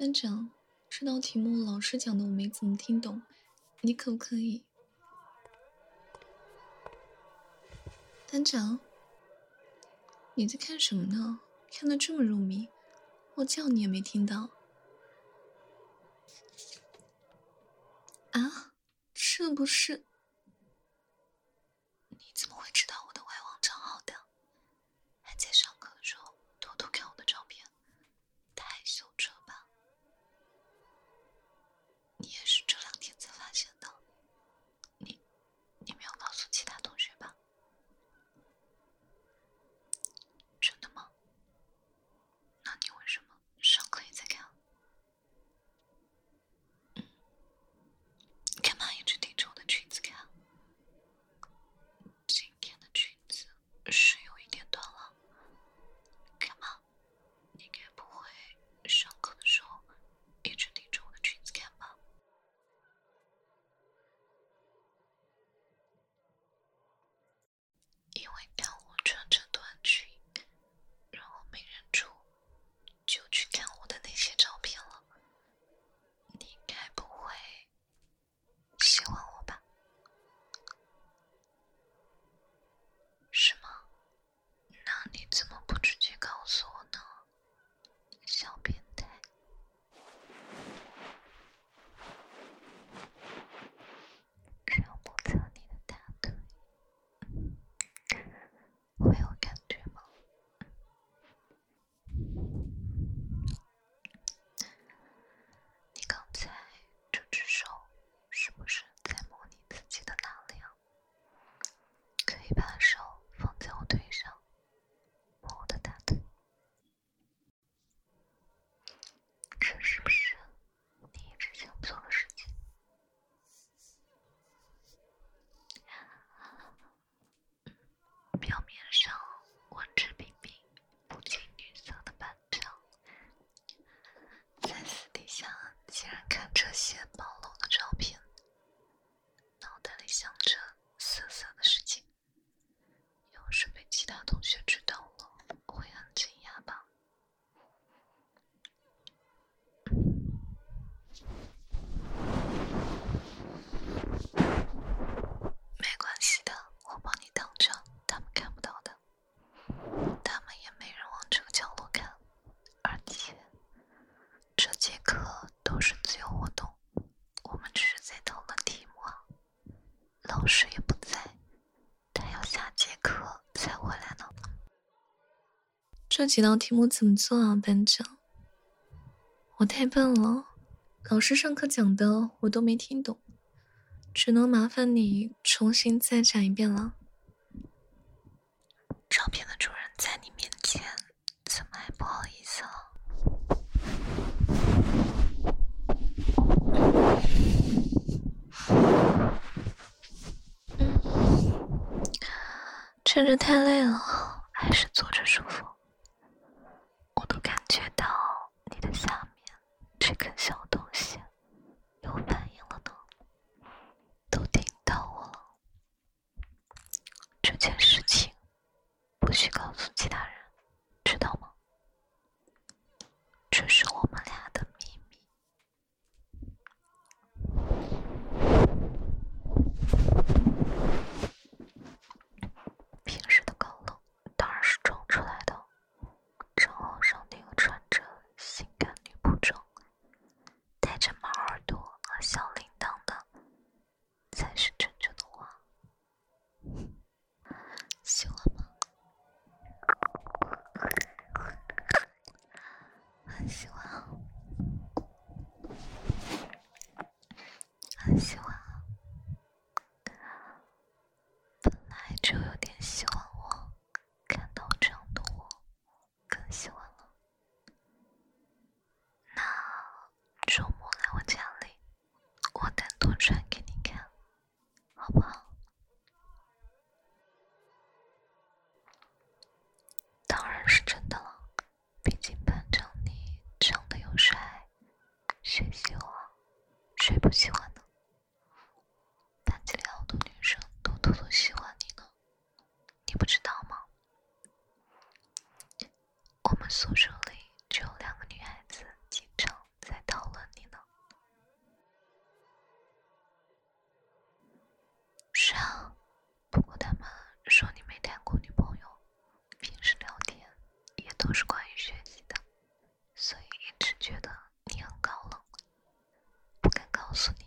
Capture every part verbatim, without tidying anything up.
班长，这道题目老师讲的我没怎么听懂，你可不可以？班长，你在看什么呢？看得这么入迷，我叫你也没听到。啊，这不是？你怎么会知道我的外网账号的？还在上课的时候偷偷看我的照片，太羞耻了吧？你也是这两天才发现的？你，你没有告诉其他同学吧？真的吗？那你为什么上课也在看？嗯，干嘛一直盯着我的裙子看？今天的裙子是有一点短了。干嘛？你该不会上课的时候一直盯着我的裙子看吧？因为看我穿着短裙，然后没忍住就去看我的那些照片了。你该不会喜欢我吧？是吗？那你怎么不直接告诉我呢？小变态。只要摸擦你的大腿，会有感觉吗？你刚才这只手是不是在摸你自己的哪里啊？可以把手放在我腿上，摸我的大腿。这是不是你一直想做的事情？表面上文质彬彬、不近女色的班长，在私底下竟然看这些暴露的照片，脑袋里想着色色的事情。要是被其他同学知道了，会很惊讶吧？没关系的，我帮你挡着，他们看不到的。他们也没人往这个角落看，而且这节课都是自由活动，我们只是在讨论题目啊。老师也不在，他要下节课才回来呢。这几道题目怎么做啊，班长？我太笨了，老师上课讲的我都没听懂，只能麻烦你重新再讲一遍了。照片的主人在你面前，怎么还不好意思了？嗯，站着太累了，还是坐着舒服。我都感觉到你的下面这根小东西有反应了呢，都听到我了。这件事情不许告诉其他人，知道吗？这是我们俩的秘密。平时的高冷当然是装出来的，账号上那个穿着性感女仆装、戴着猫耳朵和小铃铛的，才是真正的我。喜欢吗？很喜欢啊，很喜欢啊。本来就有点喜欢我，看到这样的我更喜欢了。那周末来我家里，我单独穿给你看，好不好？当然是真的了，毕竟班长你长得又帅，谁喜欢？谁不喜欢呢？班级里好多女生都偷偷喜欢你呢，你不知道吗？我们宿舍里就有两个女孩子经常在都是关于学习的，所以一直觉得你很高冷，不敢告诉你。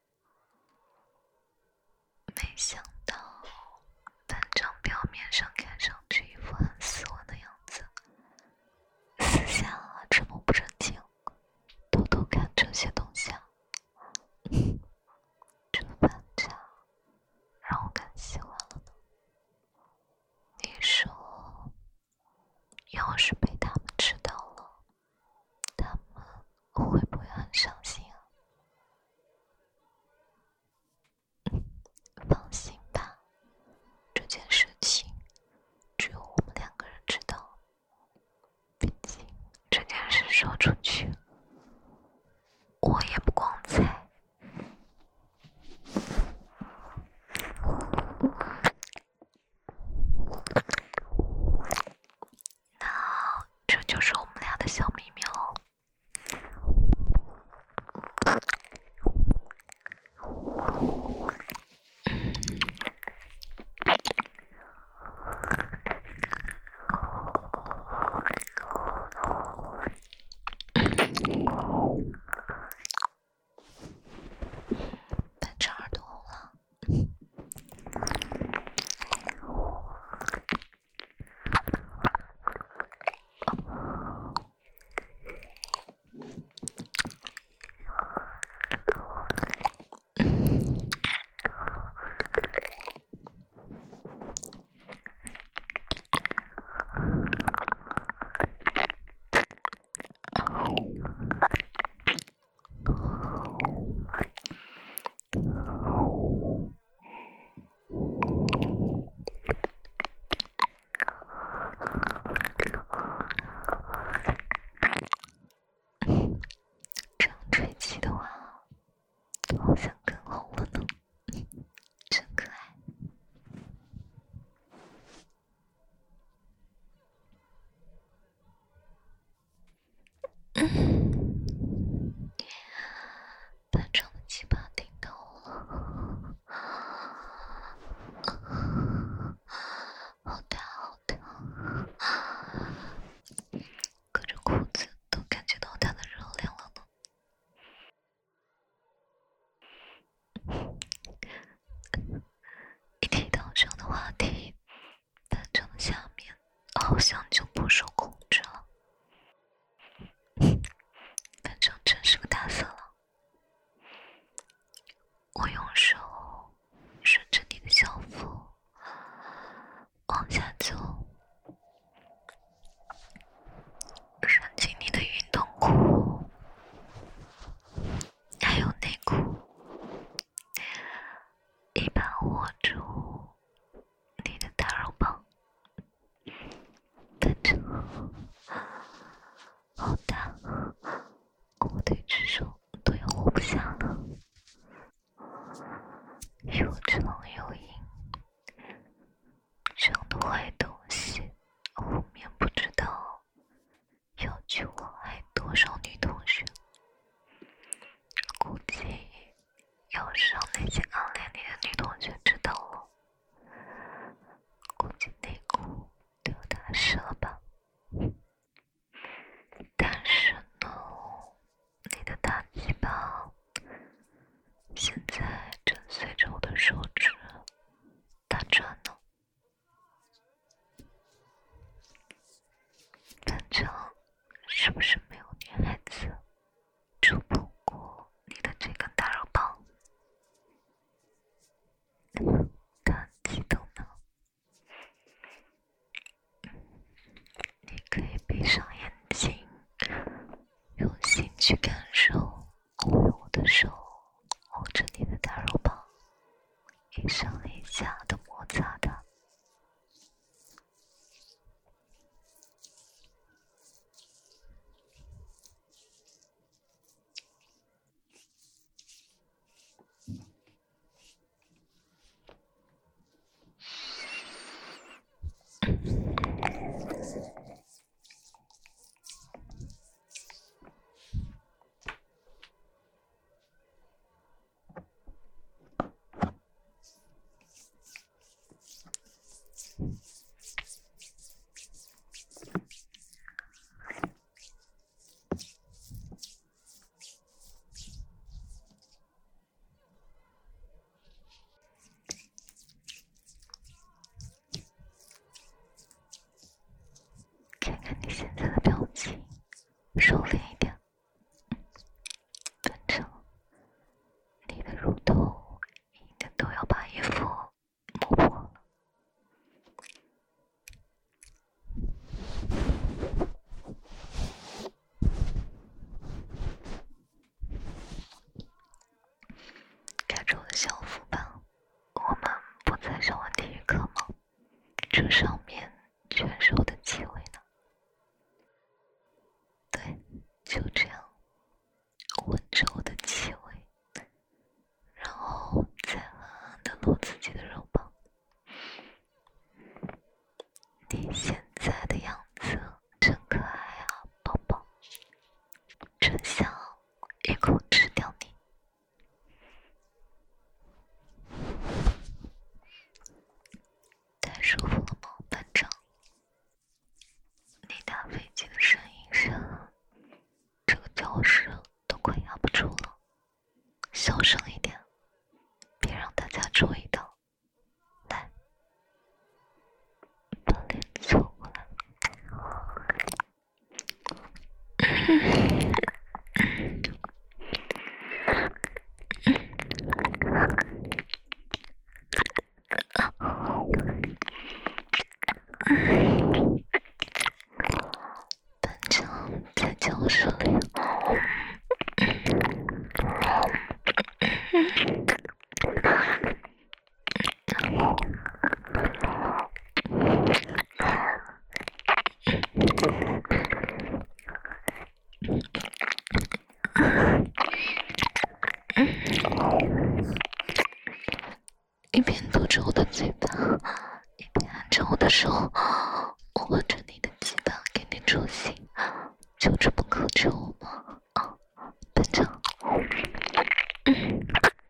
没想到班长表面上看上去一副很斯文的样子，私下这么不正经，偷偷看这些东西啊。这班长让我更喜欢了呢。你说要是被他们知道了，他们会不会很伤心啊？放心吧，这件事情只有我们两个人知道，毕竟这件事说出去，我也不光彩。那这就是我们俩的小秘密哦。班长耳朵红了。这样吹气的话，好像更红了呢，真可爱。班长的鸡巴顶到了，好大好大，隔着裤子都感觉到他的热量了呢。一提到这样的话题，班长的下面好像就不受控制了。班长真是个大色狼。我用手顺着你的小腹往下走，伸进你的运动裤，还有内裤，一把握住你的大肉棒。班长好大，我的一只手都要握不下了，又长又硬，这样的坏东西，后面不知道要去祸害多少女同学。估计要是让那些暗恋你的女同学知道了，估计内裤都要打湿了吧。但是呢，你的大鸡巴现在正随着我的手指打转呢。班长是不是没有女孩子触碰过你的这根大肉棒？他很激动呢。你可以闭上眼睛，用心去感受我用我的手握着你的大肉棒，一上一下的摩擦它。 看看你现在的表情，收敛一点。反正你的乳头应该都要把衣服磨破了。盖住我的校服吧，我们不在上完体育课吗？这上面全是我的气味呢。对，就这样闻着我的气味，然后再狠狠地撸自己的肉棒。你现在的样子真可爱啊，宝宝，真想一口吃掉你。太舒服了吗，班长？你搭飞机的声音声，这个教室都快压不住了，小声一点，别让大家注意到。来，把脸凑过来。班长在教室里。一边堵着我的嘴巴，一边按着我的手，握着你的鸡巴给你助兴，就这么克制我吗？啊，班长。嗯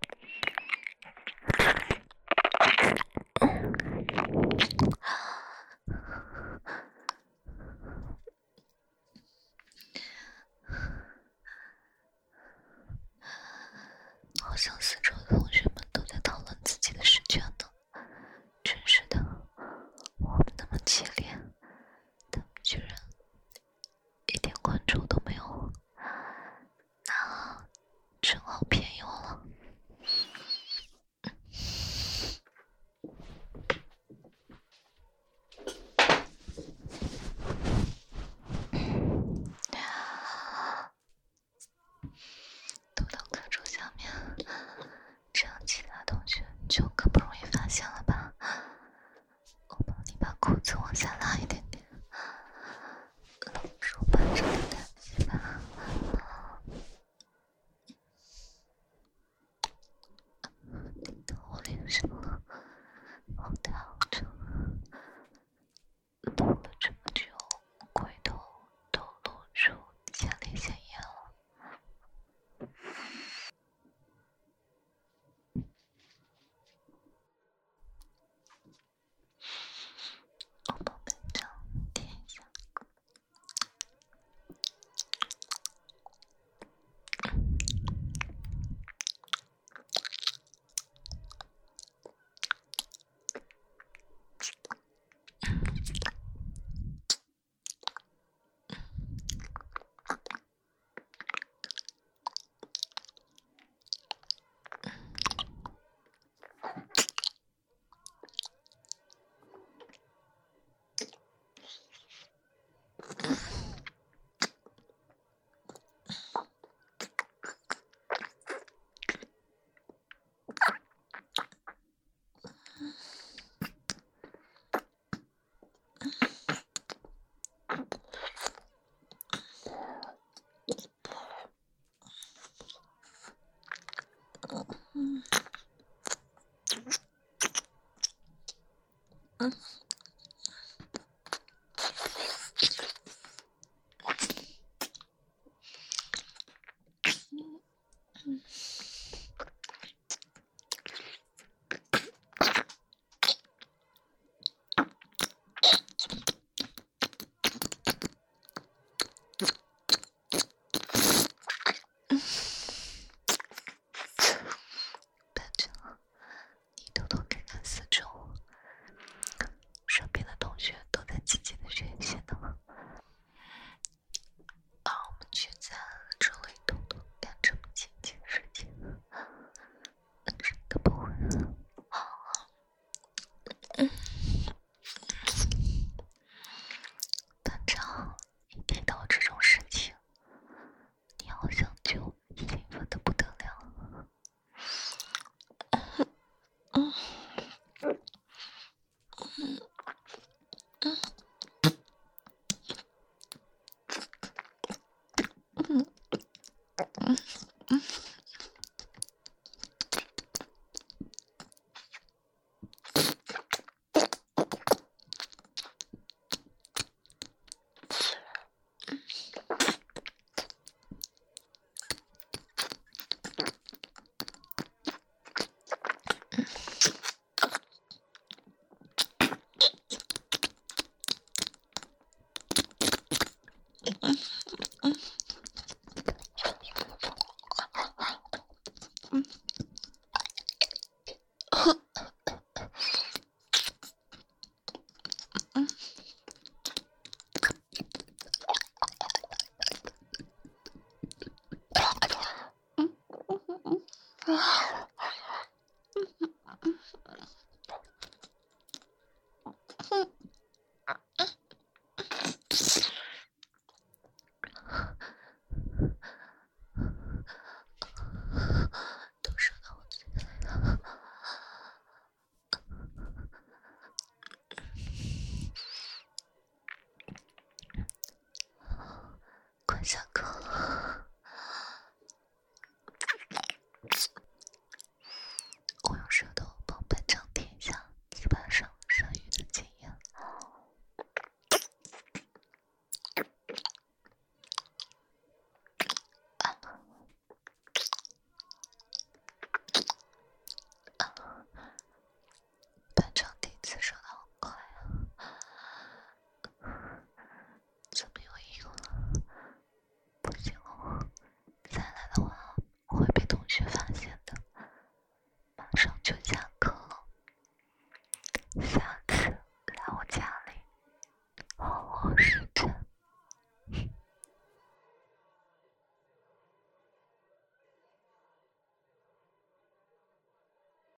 好像四周的同学们都在讨论自己的试卷呢，真是的，我们那么激烈，他们居然一点关注都没有，那正好便宜我了。躲到课桌下面，这样其他同学就更不容易发现了吧？我帮你把裤子往下拉一点点，露出班长的大鸡巴。顶到我脸上了，好大好长，露了这么久，龟头都露出前列腺炎了。我帮班长点一下。嗯。